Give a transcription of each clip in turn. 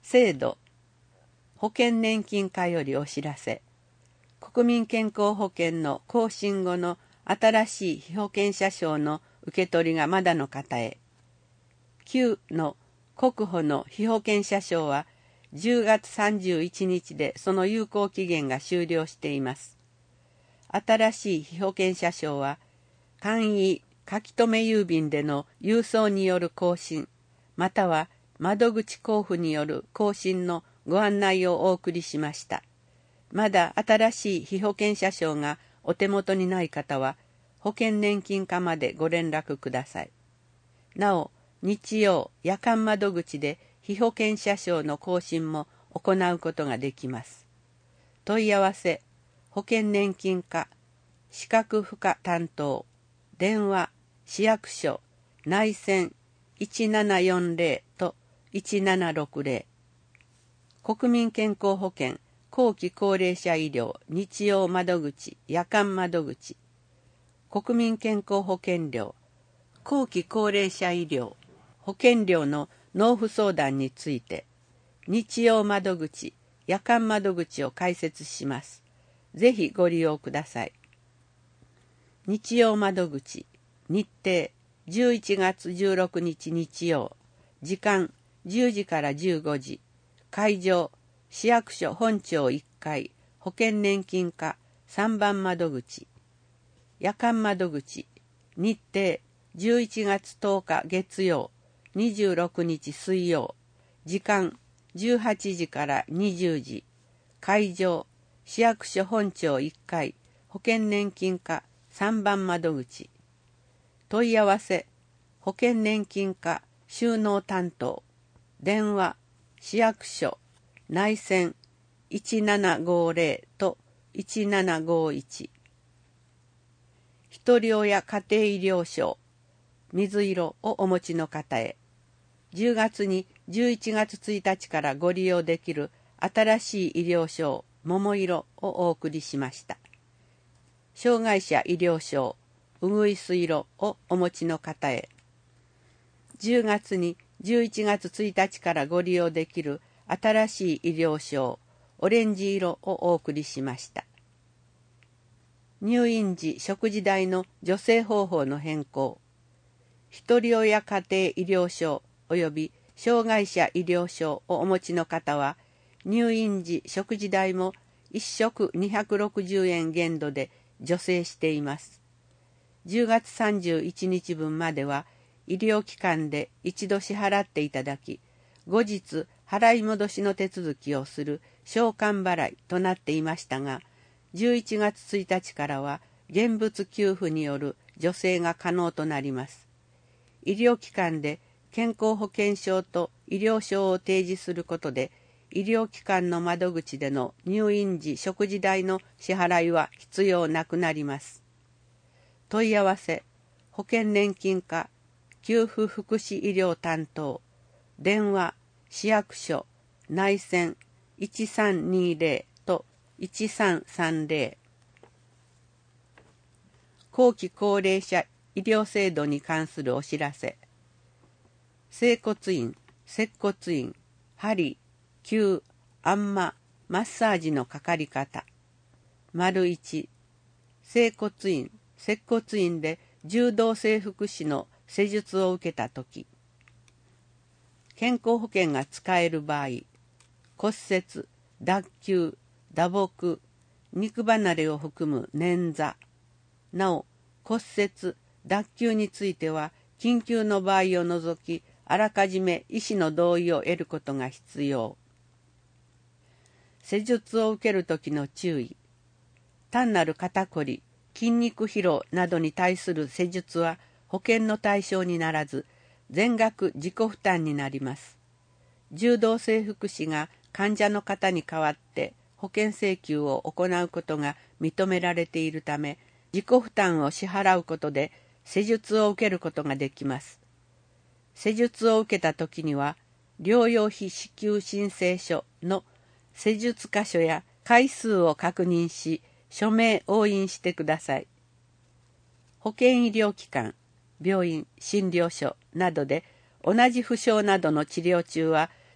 制度、保険年金課よりお知らせ。国民健康保険の更新後の新しい被保険者証の受け取りがまだの方へ。旧の国保の被保険者証は10月31日でその有効期限が終了しています。新しい被保険者証は簡易書留郵便での郵送による更新、または窓口交付による更新のご案内をお送りしました。まだ新しい被保険者証がお手元にない方は、保険年金課までご連絡ください。なお、日曜夜間窓口で被保険者証の更新も行うことができます。問い合わせ、保険年金課、資格付加担当、電話、市役所、内線1740と1760。国民健康保険後期高齢者医療日曜窓口夜間窓口、国民健康保険料後期高齢者医療保険料の納付相談について日曜窓口夜間窓口を開設します。ぜひご利用ください。日曜窓口日程11月16日日曜、時間10時から15時、会場市役所本庁1階保険年金課3番窓口。夜間窓口日程11月10日月曜26日水曜、時間18時から20時、会場市役所本庁1階保険年金課3番窓口。問い合わせ、保険年金課収納担当、電話、市役所、内線1750と1751。ひとり親家庭医療証、水色をお持ちの方へ。10月に11月1日からご利用できる新しい医療証、桃色をお送りしました。障害者医療証、うぐいす色をお持ちの方へ。10月に11月1日からご利用できる新しい医療証、オレンジ色をお送りしました。入院時食事代の助成方法の変更、ひとり親家庭医療証および障害者医療証をお持ちの方は、入院時食事代も1食260円限度で助成しています。10月31日分までは医療機関で一度支払っていただき、後日払い戻しの手続きをする償還払いとなっていましたが、11月1日からは現物給付による助成が可能となります。医療機関で健康保険証と医療証を提示することで、医療機関の窓口での入院時食事代の支払いは必要なくなります。問い合わせ、保険年金課給付福祉医療担当、電話、市役所、内線1320と1330。後期高齢者医療制度に関するお知らせ。整骨院、接骨院、針、灸、あんま、マッサージのかかり方。1、整骨院、接骨院で柔道整復師の施術を受けたとき、健康保険が使える場合、骨折、脱臼、打撲、肉離れを含む捻挫。なお、骨折、脱臼については、緊急の場合を除き、あらかじめ医師の同意を得ることが必要。施術を受けるときの注意。単なる肩こり、筋肉疲労などに対する施術は保険の対象にならず、全額自己負担になります。柔道整復師が患者の方に代わって保険請求を行うことが認められているため、自己負担を支払うことで施術を受けることができます。施術を受けたときには、療養費支給申請書の施術箇所や回数を確認し、署名押印してください。保険医療機関、病院、診療所などで同じ負傷などの治療中は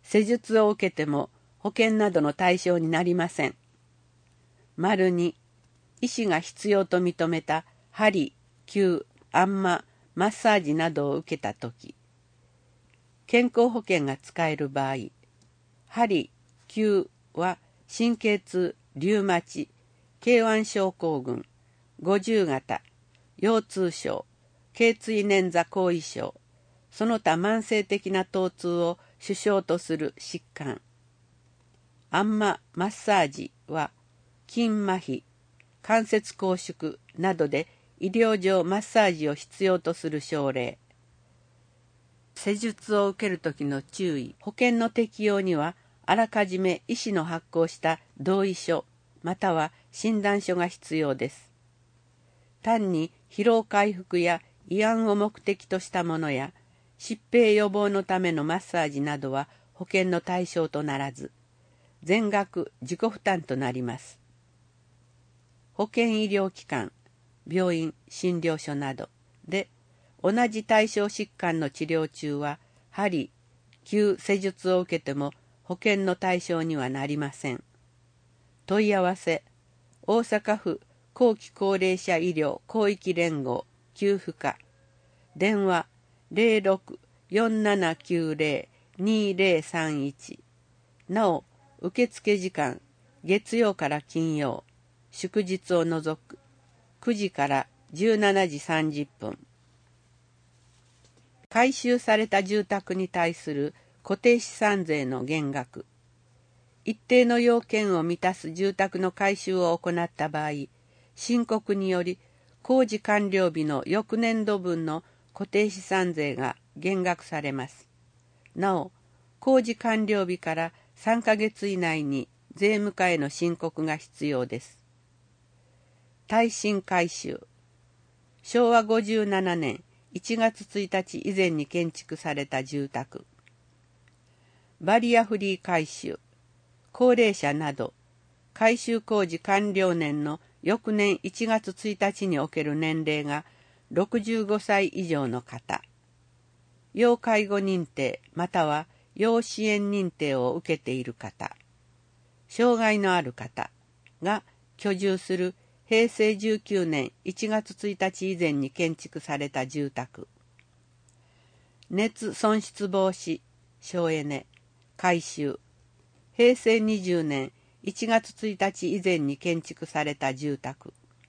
施術を受けても保険などの対象になりません。丸2、医師が必要と認めた針、灸、あんま、マッサージなどを受けたとき、健康保険が使える場合、針、灸は神経痛、リウマチ、K1症候群、50型、腰痛症、頸椎捻挫後遺症、その他慢性的な疼痛を主症とする疾患。あんまマッサージは筋麻痺、関節拘縮などで医療上マッサージを必要とする症例。施術を受けるときの注意。保険の適用にはあらかじめ医師の発行した同意書または診断書が必要です。単に疲労回復や慰安を目的としたものや疾病予防のためのマッサージなどは保険の対象とならず、全額自己負担となります。保険医療機関、病院、診療所などで同じ対象疾患の治療中は針、灸施術を受けても保険の対象にはなりません。問い合わせ、大阪府後期高齢者医療広域連合給付課、電話06-4790-2031。なお、受付時間、月曜から金曜、祝日を除く9時から17時30分。改修された住宅に対する固定資産税の減額。一定の要件を満たす住宅の改修を行った場合、申告により工事完了日の翌年度分の固定資産税が減額されます。なお、工事完了日から3ヶ月以内に税務課への申告が必要です。耐震改修。昭和57年1月1日以前に建築された住宅。バリアフリー改修。高齢者など、改修工事完了年の翌年1月1日における年齢が65歳以上の方。要介護認定または要支援認定を受けている方。障害のある方が居住する平成19年1月1日以前に建築された住宅。熱損失防止、省エネ、改修。平成20年1月1日以前に建築された住宅。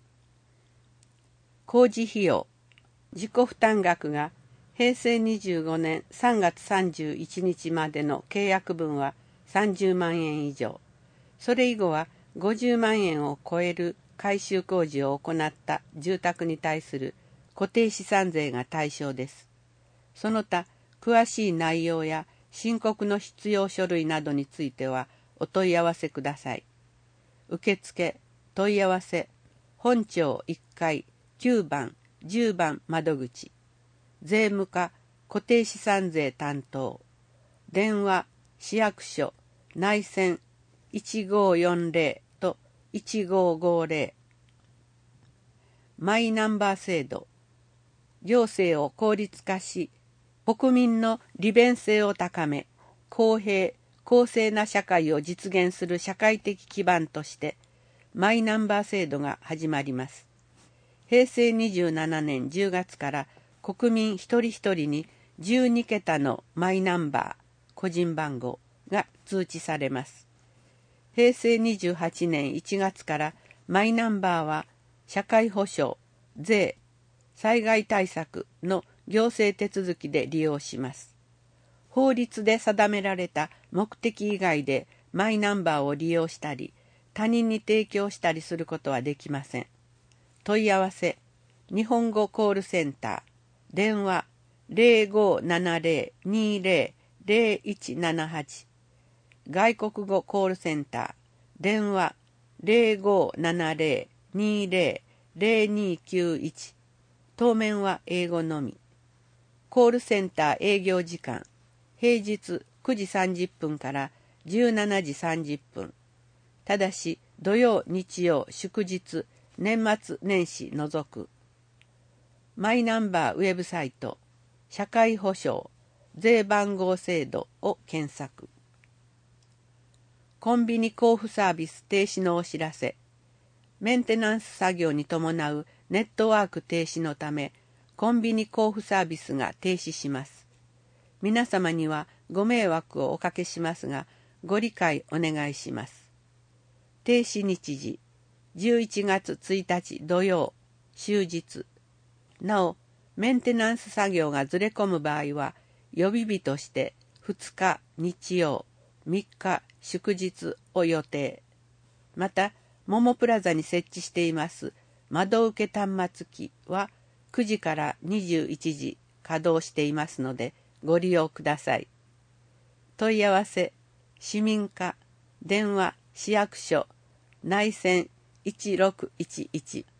工事費用、自己負担額が平成25年3月31日までの契約分は30万円以上、それ以後は50万円を超える改修工事を行った住宅に対する固定資産税が対象です。その他、詳しい内容や申告の必要書類などについてはお問い合わせください。受付、問い合わせ、本庁1階9番、10番窓口、税務課固定資産税担当、電話、市役所、内線1540と1550。マイナンバー制度。行政を効率化し、国民の利便性を高め、公平・公正な社会を実現する社会的基盤として、マイナンバー制度が始まります。平成27年10月から国民一人一人に12桁のマイナンバー、個人番号が通知されます。平成28年1月からマイナンバーは社会保障、税、災害対策の行政手続きで利用します。法律で定められた目的以外でマイナンバーを利用したり、他人に提供したりすることはできません。問い合わせ、日本語コールセンター、電話0570-20-0178、外国語コールセンター、電話0570-20-0291、当面は英語のみ。コールセンター営業時間、平日9時30分から17時30分。ただし、土曜、日曜、祝日、年末年始除く。マイナンバーウェブサイト、社会保障、税番号制度を検索。 コンビニ交付サービス停止のお知らせ。メンテナンス作業に伴うネットワーク停止のため、コンビニ交付サービスが停止します。皆様にはご迷惑をおかけしますが、ご理解お願いします。停止日時、11月1日土曜、終日。なお、メンテナンス作業がずれ込む場合は、予備日として2日日曜、3日祝日を予定。また、モモプラザに設置しています窓受け端末機は9時から21時稼働していますのでご利用ください。問い合わせ、市民課、電話、市役所、内線1611